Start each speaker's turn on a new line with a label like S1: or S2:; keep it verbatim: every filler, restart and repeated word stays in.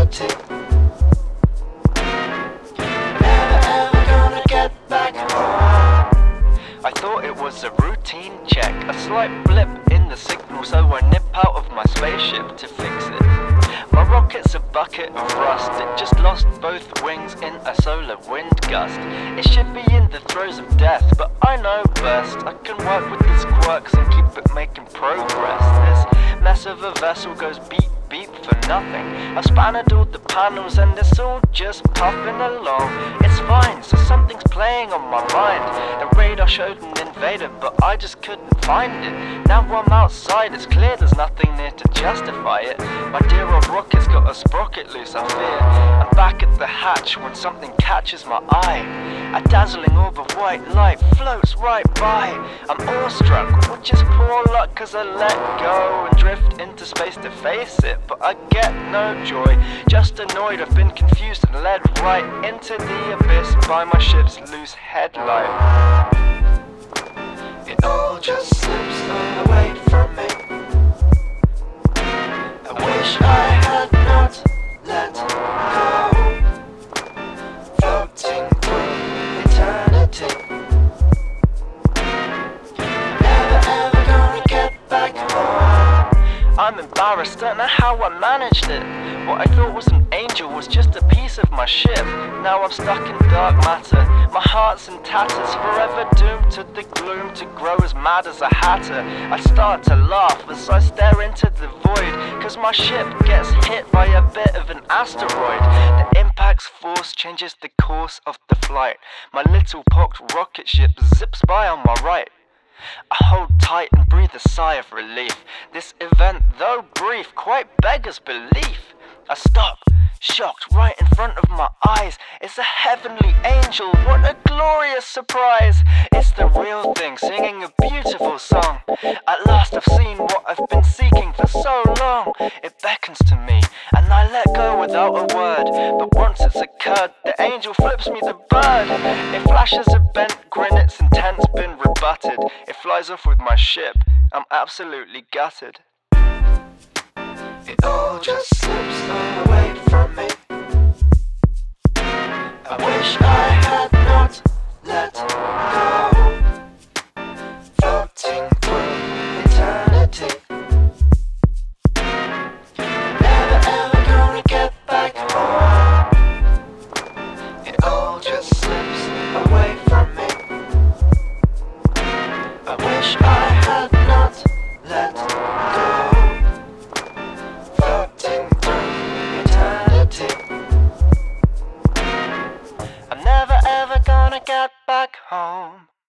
S1: eternity. Never ever gonna get back home.
S2: I thought it was a routine check, a slight blip in the signal, so I nip out of my spaceship to fix it. My rocket's a bucket of rust, it just lost both wings in a solar wind gust. It should be in the throes of death, but I know best. I can work with these quirks and keep it making progress. This mess of a vessel goes beep beep for nothing. I've spanned all the panels and it's all just puffing along. It's fine, so something's playing on my mind. The radar showed an invader, but I just couldn't find it. Now I'm outside, it's clear there's nothing near to justify it. My dear old rocket's got a sprocket loose, I fear. I'm back at the hatch when something catches my eye. A dazzling orb of white light floats right by. I'm awestruck, which is poor luck, cause I let go and drift into space to face it. But I get no joy, just annoyed. I've been confused and led right into the abyss by my ship's loose headlight.
S1: It all just slips away from me. I wish I had not let go, floating through eternity. Never ever gonna get back home.
S2: I'm embarrassed, don't know how I managed it. What I thought was an angel was just a piece of my ship. Now I'm stuck in dark matter. My heart's in tatters, forever doomed to the gloom, to grow as mad as a hatter. I start to laugh as I stare into the void, cause my ship gets hit by a bit of an asteroid. The impact's force changes the course of the flight. My little pocked rocket ship zips by on my right. I hold tight and breathe a sigh of relief. This event, though brief, quite beggars belief. I stop, shocked, right in front of my eyes. It's a heavenly angel, what a glorious surprise. It's the real thing, singing a beautiful song. At last I've seen what I've been seeking for so long. It beckons to me, and I let go without a word. But once it's occurred, the angel flips me the bird. It flashes a bent grin, its intent's been rebutted. It flies off with my ship, I'm absolutely gutted.
S1: It all just slips away from me. I wish I had not let go, floating through eternity. Never ever gonna get back home. It all just slips away from me. I wish I had not let go, floating through eternity.
S2: I'm never ever gonna get back home.